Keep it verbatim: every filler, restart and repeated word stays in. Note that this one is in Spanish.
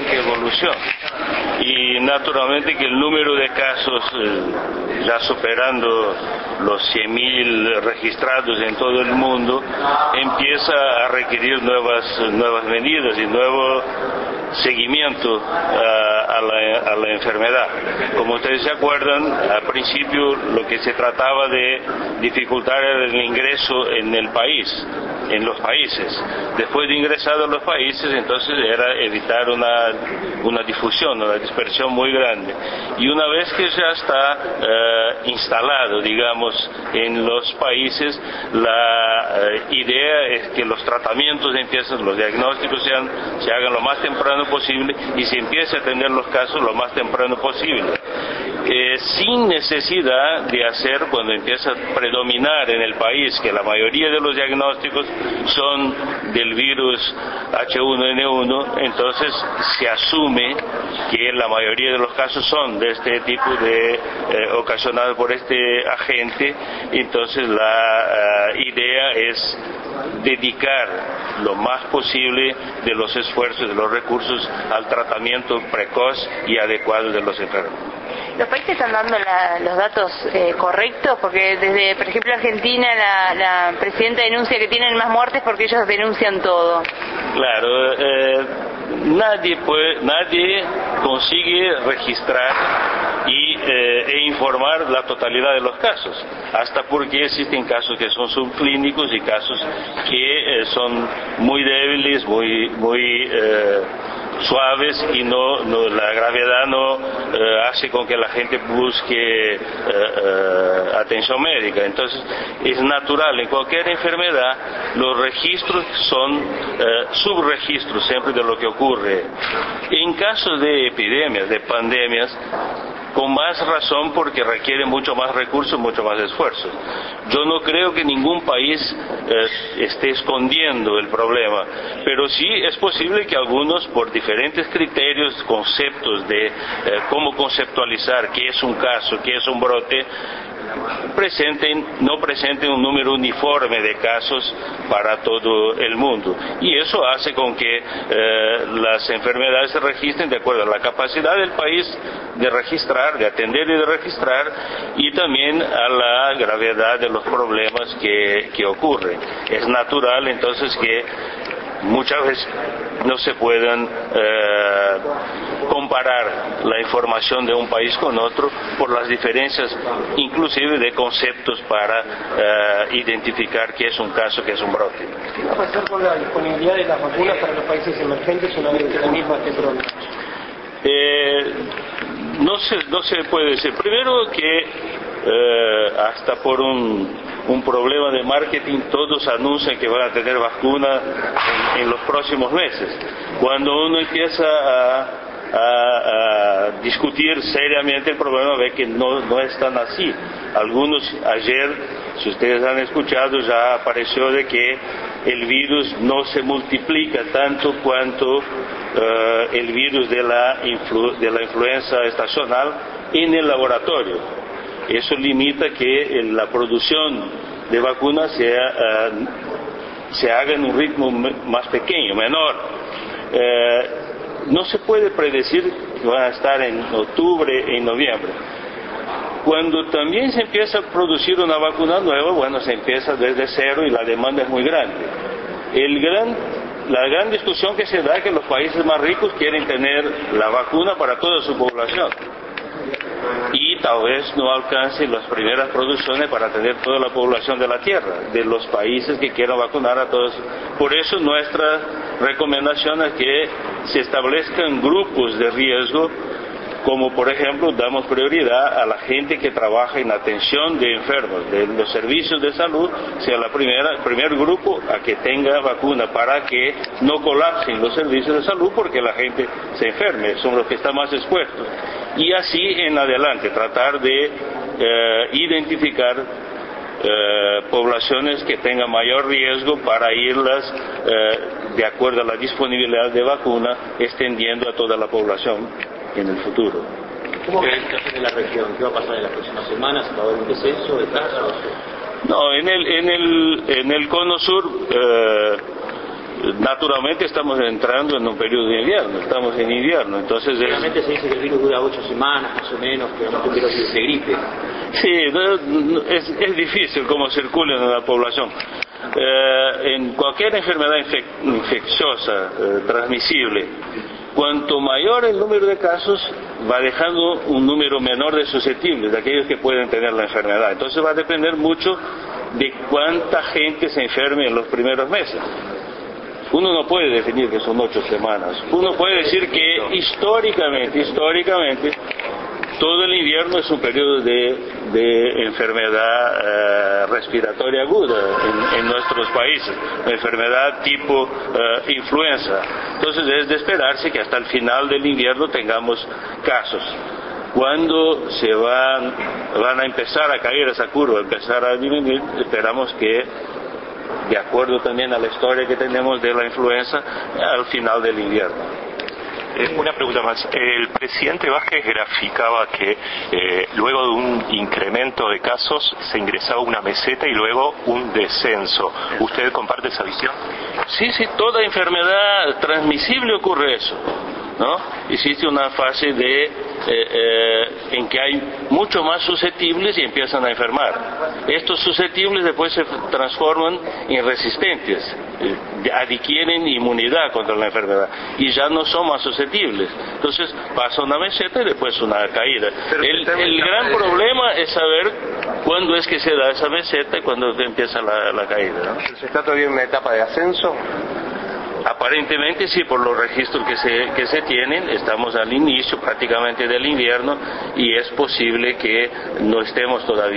lógica evolución. Y naturalmente que el número de casos, eh, ya superando los cien mil registrados en todo el mundo, empieza a requerir nuevas, nuevas medidas y nuevo seguimiento uh, a, la, a la enfermedad. Como ustedes se acuerdan, al principio lo que se trataba de dificultar era el ingreso en el país, en los países. Después de ingresar a los países, entonces era evitar una, una difusión, una dispersión muy grande. Y una vez que ya está uh, instalado, digamos, en los países, la uh, idea es que los tratamientos empiecen, los diagnósticos sean, se hagan lo más temprano posible y se empiece a atender los casos lo más temprano posible, eh, sin necesidad de hacer, cuando empieza a predominar en el país que la mayoría de los diagnósticos son del virus H uno N uno, entonces se asume que la mayoría de los casos son de este tipo de eh, ocasionados por este agente. Entonces la uh, idea es dedicar lo más posible de los esfuerzos, de los recursos al tratamiento precoz y adecuado de los enfermos. ¿Los países están dando la, los datos eh, correctos? Porque desde, por ejemplo, Argentina, la, la presidenta denuncia que tienen más muertes porque ellos denuncian todo. Claro, eh, nadie puede, nadie consigue registrar y eh, e informar la totalidad de los casos, hasta porque existen casos que son subclínicos y casos que eh, son muy débiles, muy muy eh, suaves y no, no la gravedad no eh, hace con que la gente busque eh, eh, atención médica. Entonces es natural, en cualquier enfermedad los registros son eh, subregistros siempre de lo que ocurre. En casos de epidemias, de pandemias, con más razón porque requiere mucho más recursos, mucho más esfuerzo. Yo no creo que ningún país eh, esté escondiendo el problema, pero sí es posible que algunos, por diferentes criterios, conceptos de eh, cómo conceptualizar qué es un caso, qué es un brote, presenten, no presenten un número uniforme de casos para todo el mundo, y eso hace con que eh, las enfermedades se registren de acuerdo a la capacidad del país de registrar, de atender y de registrar, y también a la gravedad de los problemas que, que ocurren. Es natural entonces que muchas veces no se puedan eh, comparar la información de un país con otro por las diferencias inclusive de conceptos para eh, identificar qué es un caso, qué es un brote. ¿Qué va a pasar con la disponibilidad de las vacunas para los países emergentes una vez que la misma esté pronta? Eh, no se, no se puede decir. Primero que eh, hasta por un un problema de marketing, todos anuncian que van a tener vacuna en, en los próximos meses. Cuando uno empieza a, a, a discutir seriamente el problema, ve que no, no es tan así. Algunos, ayer, si ustedes han escuchado, ya apareció de que el virus no se multiplica tanto cuanto uh, el virus de la, influ, de la influenza estacional en el laboratorio. Eso limita que la producción de vacunas sea, uh, se haga en un ritmo más pequeño, menor. Eh, no se puede predecir que van a estar en octubre, en noviembre. Cuando también se empieza a producir una vacuna nueva, bueno, se empieza desde cero y la demanda es muy grande. El gran, la gran discusión que se da es que los países más ricos quieren tener la vacuna para toda su población. Y tal vez no alcance las primeras producciones para atender toda la población de la Tierra, de los países que quieran vacunar a todos. Por eso nuestra recomendación es que se establezcan grupos de riesgo, como por ejemplo damos prioridad a la gente que trabaja en atención de enfermos, de los servicios de salud, sea la primera, el primer grupo a que tenga vacuna para que no colapsen los servicios de salud porque la gente se enferme, son los que están más expuestos. Y así en adelante, tratar de eh, identificar eh, poblaciones que tengan mayor riesgo para irlas, eh, de acuerdo a la disponibilidad de vacuna, extendiendo a toda la población en el futuro. ¿Cómo ve la situación de la región? ¿Qué va a pasar en las próximas semanas? ¿Va a haber un descenso de casos? No, en el, en el, en el Cono Sur, eh, naturalmente estamos entrando en un periodo de invierno, estamos en invierno, entonces... Realmente se dice que el virus dura ocho semanas más o menos, que es un virus de gripe. Sí, es, es difícil cómo circula en la población. Eh, en cualquier enfermedad infec infecciosa, eh, transmisible, cuanto mayor el número de casos, va dejando un número menor de susceptibles, de aquellos que pueden tener la enfermedad. Entonces va a depender mucho de cuánta gente se enferme en los primeros meses. Uno no puede definir que son ocho semanas. Uno puede decir que históricamente, históricamente, todo el invierno es un periodo de, de enfermedad eh, respiratoria aguda en, en nuestros países, una enfermedad tipo eh, influenza. Entonces es de esperarse que hasta el final del invierno tengamos casos. Cuando se van, van a empezar a caer esa curva, empezar a disminuir, esperamos que, de acuerdo también a la historia que tenemos de la influenza, al final del invierno. Eh, una pregunta más. El presidente Vázquez graficaba que eh, luego de un incremento de casos se ingresaba una meseta y luego un descenso. ¿Usted comparte esa visión? Sí, sí, toda enfermedad transmisible ocurre eso, ¿no? Existe una fase de eh, eh, en que hay mucho más susceptibles y empiezan a enfermar. Estos susceptibles después se transforman en resistentes, eh, adquieren inmunidad contra la enfermedad y ya no son más susceptibles. Entonces pasa una meseta y después una caída. El, el gran problema es saber cuándo es que se da esa meseta y cuándo empieza la, la caída, ¿no? ¿Se está todavía en una etapa de ascenso? Aparentemente sí, por los registros que se, que se tienen, estamos al inicio prácticamente del invierno y es posible que no estemos todavía